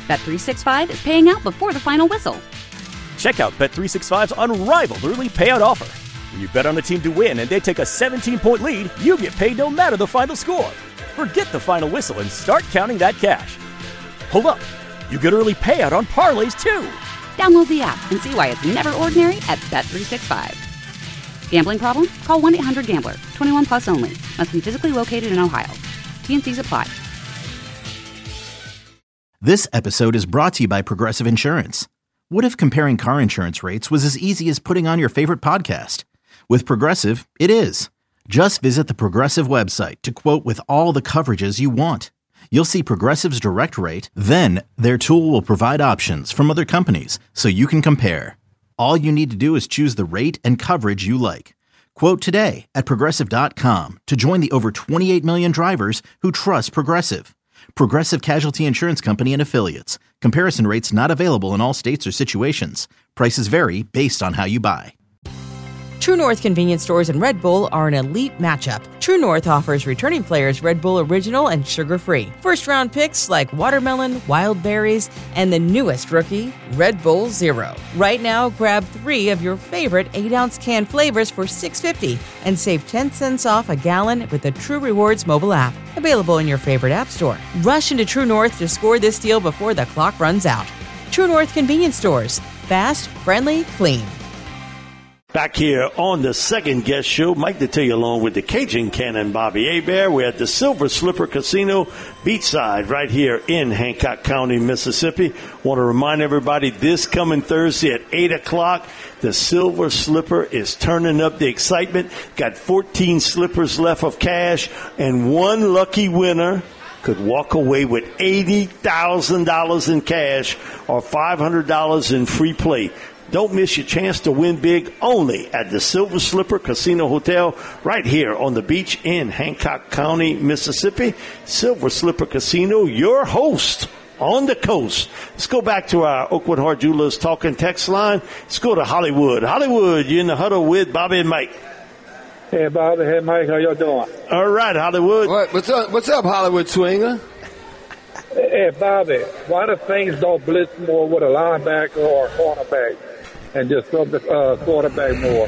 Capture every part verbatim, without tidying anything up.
Bet three sixty-five is paying out before the final whistle. Check out Bet three sixty-five's unrivaled early payout offer. When you bet on a team to win and they take a seventeen-point lead, you get paid no matter the final score. Forget the final whistle and start counting that cash. Hold up. You get early payout on parlays, too. Download the app and see why it's never ordinary at Bet three sixty-five. Gambling problem? Call one eight hundred gambler. twenty-one plus only. Must be physically located in Ohio. T and C's apply. This episode is brought to you by Progressive Insurance. What if comparing car insurance rates was as easy as putting on your favorite podcast? With Progressive, it is. Just visit the Progressive website to quote with all the coverages you want. You'll see Progressive's direct rate, then their tool will provide options from other companies so you can compare. All you need to do is choose the rate and coverage you like. Quote today at Progressive dot com to join the over twenty-eight million drivers who trust Progressive. Progressive Casualty Insurance Company and Affiliates. Comparison rates not available in all states or situations. Prices vary based on how you buy. True North convenience stores and Red Bull are an elite matchup. True North offers returning players Red Bull Original and sugar-free. First-round picks like watermelon, wild berries, and the newest rookie, Red Bull Zero. Right now, grab three of your favorite eight-ounce can flavors for six dollars and fifty cents and save ten cents off a gallon with the True Rewards mobile app. Available in your favorite app store. Rush into True North to score this deal before the clock runs out. True North convenience stores. Fast, friendly, clean. Back here on the second guest show, Mike Detillier along with the Cajun Cannon Bobby Hebert. We're at the Silver Slipper Casino Beachside right here in Hancock County, Mississippi. Want to remind everybody this coming Thursday at eight o'clock, the Silver Slipper is turning up the excitement. Got fourteen slippers left of cash, and one lucky winner could walk away with eighty thousand dollars in cash or five hundred dollars in free play. Don't miss your chance to win big only at the Silver Slipper Casino Hotel right here on the beach in Hancock County, Mississippi. Silver Slipper Casino, your host on the coast. Let's go back to our Oakwood Heart Jewelers talking text line. Let's go to Hollywood. Hollywood, you're in the huddle with Bobby and Mike. Hey, Bobby. Hey, Mike. How y'all doing? All right, Hollywood. What, what's up? What's up, Hollywood Swinger? Hey, Bobby. Why do things don't blitz more with a linebacker or a cornerback and just throw the uh, quarterback more?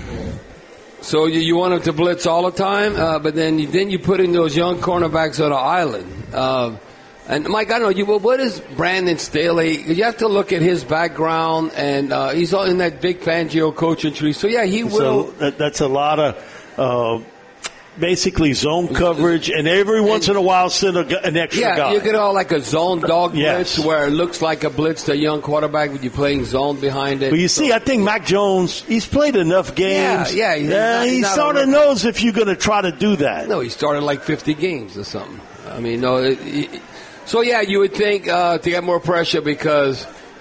So you, you want them to blitz all the time, uh, but then you, then you put in those young cornerbacks on the island. Uh, and Mike, I don't know you. What is Brandon Staley? You have to look at his background, and uh, he's all in that Vic Fangio coaching tree. So yeah, he will. So that, that's a lot of. Uh, Basically zone coverage, and every once in a while send a, an extra yeah, guy. You get all like a zone dog yes. blitz where it looks like a blitz to a young quarterback, but you're playing zone behind it. But you so. see, I think Mac Jones, he's played enough games. Yeah, yeah. He's yeah not, he sort of knows if you're going to try to do that. No, he started like fifty games or something. I mean, no. It, it, so, yeah, you would think uh, to get more pressure because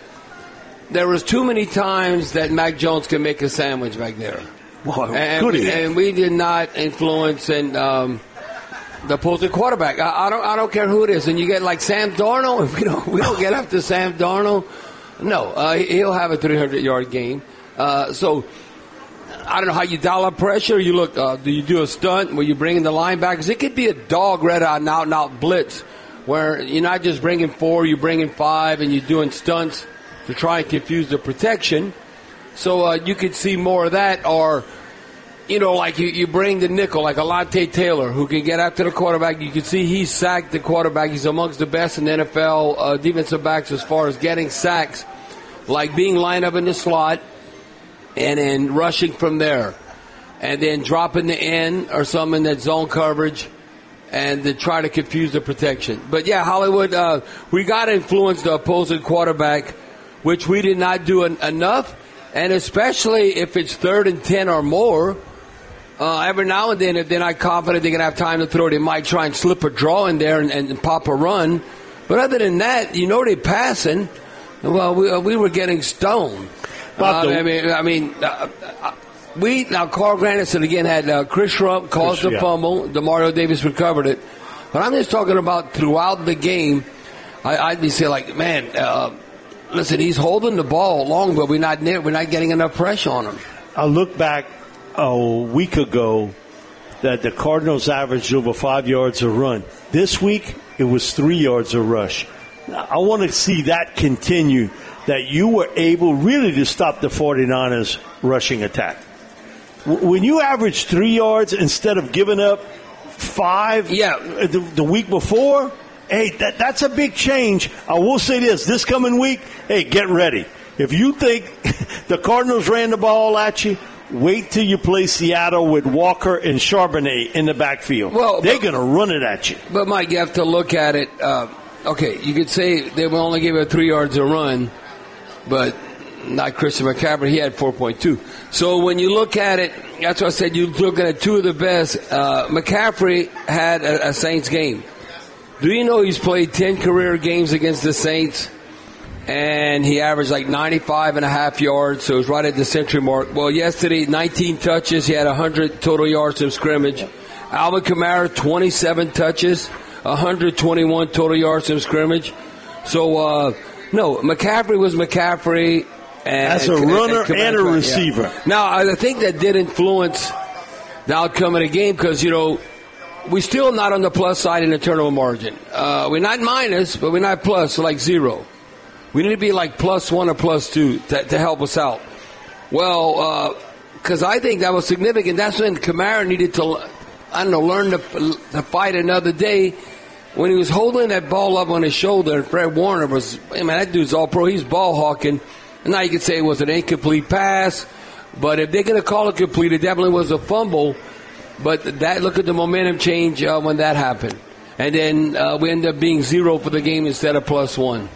there was too many times that Mac Jones could make a sandwich back there. Well, and, could he? and we did not influence and um, the opposing quarterback. I, I don't. I don't care who it is. And you get like Sam Darnold. If we don't, we don't get after Sam Darnold. No, uh, he'll have a three hundred yard game. Uh, so I don't know how you dial up pressure. You look. Uh, do you do a stunt where you bring in the linebackers? It could be a dog red out and out and out blitz where you're not just bringing four, you're bringing five, and you're doing stunts to try and confuse the protection. So uh, you could see more of that, or, you know, like you, you bring the nickel, like Alontae Taylor, who can get after the quarterback. You can see he sacked the quarterback. He's amongst the best in the N F L uh, defensive backs as far as getting sacks, like being lined up in the slot and then rushing from there, and then dropping the end or something in that zone coverage and to try to confuse the protection. But, yeah, Hollywood, uh, we got to influence the opposing quarterback, which we did not do en- enough. And especially if it's third and ten or more, uh, every now and then, if they're not confident they're going to have time to throw, they might try and slip a draw in there and, and pop a run. But other than that, you know they're passing. Well, we, uh, we were getting stoned. Uh, I mean, I mean uh, uh, we now Carl Granderson again had uh, Chris Rump caused the yeah. fumble. DeMario Davis recovered it. But I'm just talking about throughout the game. I, I'd be saying like, man. Uh, Listen, he's holding the ball long, but we're not near, we're not getting enough pressure on him. I look back a week ago that the Cardinals averaged over five yards a run. This week, it was three yards a rush. I want to see that continue, that you were able really to stop the 49ers rushing attack. When you average three yards instead of giving up five yeah. the, the week before, hey, that, that's a big change. I will say this, this coming week, hey, get ready. If you think the Cardinals ran the ball at you, wait till you play Seattle with Walker and Charbonnet in the backfield. Well, they're going to run it at you. But, Mike, you have to look at it. Uh, okay, you could say they will only give it three yards a run, but not Christian McCaffrey. He had four point two. So when you look at it, that's what I said, you look at two of the best. Uh, McCaffrey had a, a Saints game. Do you know he's played ten career games against the Saints? And he averaged like ninety-five and a half yards, so it was right at the century mark. Well, yesterday, nineteen touches. He had one hundred total yards from scrimmage. Alvin Kamara, twenty-seven touches, one hundred twenty-one total yards from scrimmage. So, uh, no, McCaffrey was McCaffrey. And, As a and, runner and, and a receiver. Yeah. Now, I think that did influence the outcome of the game because, you know, we're still not on the plus side in the turnover margin. Uh, we're not minus, but we're not plus, so like zero. We need to be like plus one or plus two to, to help us out. Well, because uh, I think that was significant. That's when Kamara needed to, I don't know, learn to, to fight another day. When he was holding that ball up on his shoulder, and Fred Warner was, I mean, that dude's all pro. He's ball hawking. And now you could say it was an incomplete pass. But if they're going to call it complete, it definitely was a fumble. But that, look at the momentum change uh, when that happened. And then uh, we end up being zero for the game instead of plus one.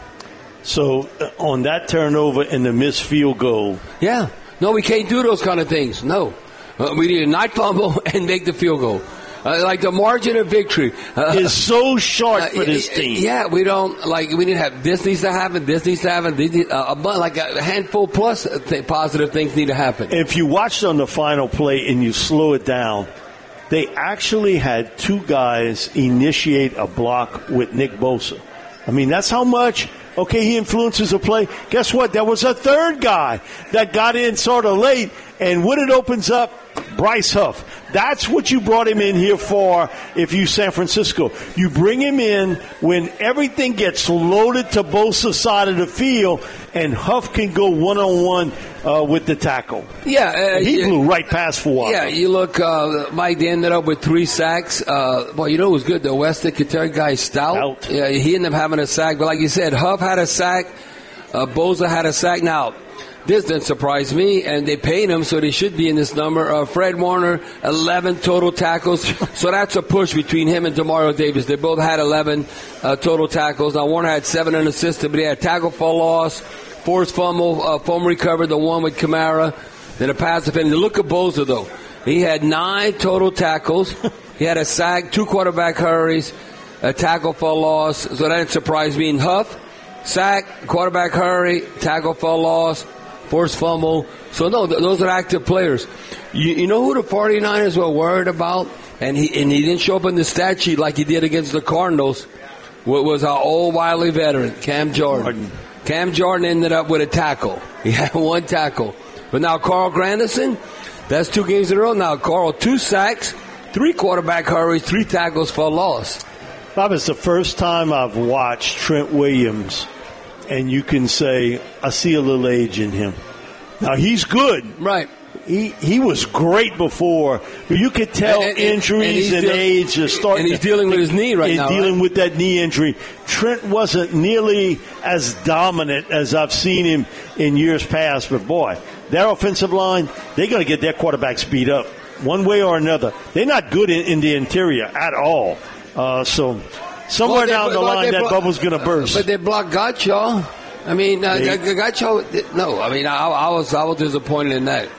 So uh, on that turnover and the missed field goal. Yeah. No, we can't do those kind of things. No. Uh, we need to not fumble and make the field goal. Uh, like the margin of victory uh, is so short for this team. Yeah, we don't like. We need to have this needs to happen. This needs to happen. This need, uh, a like a handful plus th- positive things need to happen. If you watched on the final play and you slow it down, they actually had two guys initiate a block with Nick Bosa. I mean, that's how much. Okay, he influences a play. Guess what? There was a third guy that got in sort of late, and when it opens up, Bryce Huff. That's what you brought him in here for if you San Francisco. You bring him in when everything gets loaded to Bosa's side of the field, and Huff can go one-on-one uh, with the tackle. Yeah. Uh, he yeah, blew right past for a while. Yeah, you look, uh, Mike, they ended up with three sacks. Uh, well, you know what was good? The Western Qatar guy, Stout. Stout. Yeah, he ended up having a sack. But like you said, Huff had a sack. Uh, Bosa had a sack. Now, this didn't surprise me, and they paid him, so they should be in this number. Uh, Fred Warner, eleven total tackles. So that's a push between him and Demario Davis. They both had eleven uh, total tackles. Now, Warner had seven unassisted, but he had tackle for loss, forced fumble, uh, fumble recovered, the one with Kamara, then a pass defense. Look at Bosa, though. He had nine total tackles. He had a sack, two quarterback hurries, a tackle for loss. So that didn't surprise me. And Huff, sack, quarterback hurry, tackle for loss, forced fumble. So, no, th- those are active players. You, you know who the 49ers were worried about? And he and he didn't show up in the stat sheet like he did against the Cardinals. What was our old wily veteran, Cam Jordan. Jordan. Cam Jordan ended up with a tackle. He had one tackle. But now Carl Granderson, that's two games in a row now. Carl, two sacks, three quarterback hurries, three tackles for a loss. Bob, it's the first time I've watched Trent Williams, and you can say, I see a little age in him. Now, he's good. Right. He he was great before, but you could tell and, and, injuries and, and age are starting. And he's dealing with his knee right and now. dealing right? with that knee injury. Trent wasn't nearly as dominant as I've seen him in years past, but boy, their offensive line, they're going to get their quarterbacks beat up one way or another. They're not good in, in the interior at all. Uh, so somewhere well, down the line, that blo- bubble's going to burst. But they blocked Gacho. I mean, uh, Gacho. No, I mean, I, I was I was disappointed in that.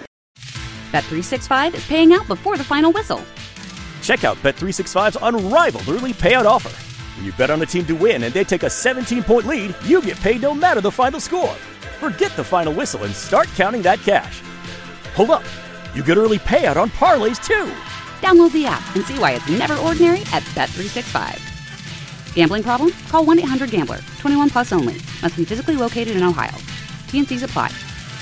Bet three sixty-five is paying out before the final whistle. Check out Bet three sixty-five's unrivaled early payout offer. When you bet on a team to win and they take a seventeen-point lead, you get paid no matter the final score. Forget the final whistle and start counting that cash. Hold up. You get early payout on parlays, too. Download the app and see why it's never ordinary at Bet three sixty-five. Gambling problem? Call one eight hundred gambler. twenty-one plus only. Must be physically located in Ohio. T and C's apply.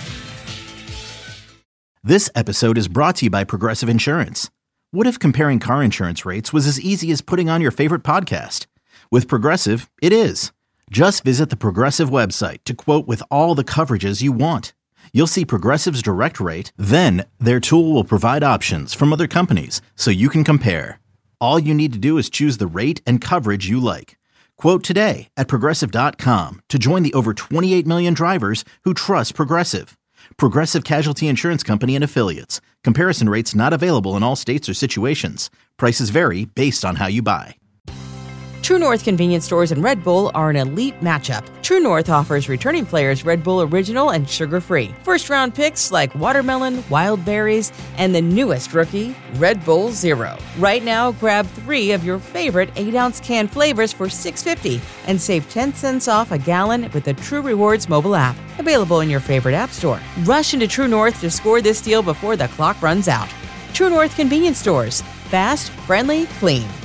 This episode is brought to you by Progressive Insurance. What if comparing car insurance rates was as easy as putting on your favorite podcast? With Progressive, it is. Just visit the Progressive website to quote with all the coverages you want. You'll see Progressive's direct rate, then their tool will provide options from other companies so you can compare. All you need to do is choose the rate and coverage you like. Quote today at Progressive dot com to join the over twenty-eight million drivers who trust Progressive. Progressive Casualty Insurance Company and Affiliates. Comparison rates not available in all states or situations. Prices vary based on how you buy. True North convenience stores and Red Bull are an elite matchup. True North offers returning players Red Bull Original and sugar-free. First-round picks like watermelon, wild berries, and the newest rookie, Red Bull Zero. Right now, grab three of your favorite eight ounce can flavors for six dollars and fifty cents and save ten cents off a gallon with the True Rewards mobile app. Available in your favorite app store. Rush into True North to score this deal before the clock runs out. True North convenience stores. Fast, friendly, clean.